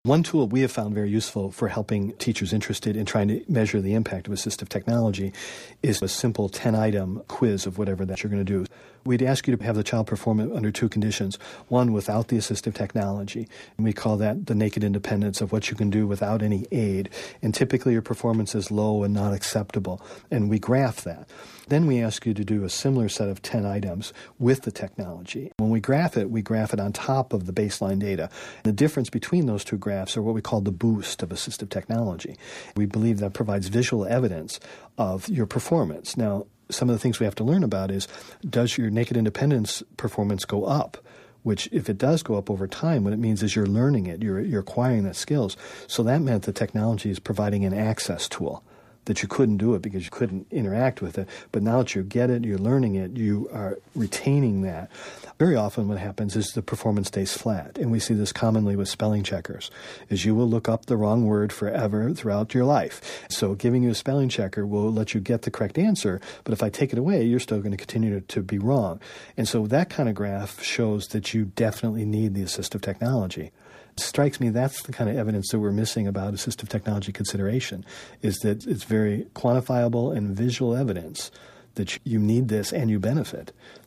One tool we have found very useful for helping teachers interested in trying to measure the impact of assistive technology is a simple 10-item quiz of whatever that you're going to do. We'd ask you to have the child perform it under two conditions. One, without the assistive technology. And we call that the naked independence of what you can do without any aid. And typically your performance is low and not acceptable. And we graph that. Then we ask you to do a similar set of 10 items with the technology. When we graph it on top of the baseline data. The difference between those two graphs are what we call the boost of assistive technology. We believe that provides visual evidence of your performance. Now, some of the things we have to learn about is, does your naked independence performance go up? Which, if it does go up over time, what it means is you're learning it, you're acquiring that skills. So that meant the technology is providing an access tool that you couldn't do it because you couldn't interact with it. But now that you get it, you're learning it, you are retaining that. Very often what happens is the performance stays flat. And we see this commonly with spelling checkers, is you will look up the wrong word forever throughout your life. So giving you a spelling checker will let you get the correct answer, but if I take it away, you're still going to continue to be wrong. And so that kind of graph shows that you definitely need the assistive technology. It strikes me that's the kind of evidence that we're missing about assistive technology consideration, is that it's very quantifiable and visual evidence that you need this and you benefit.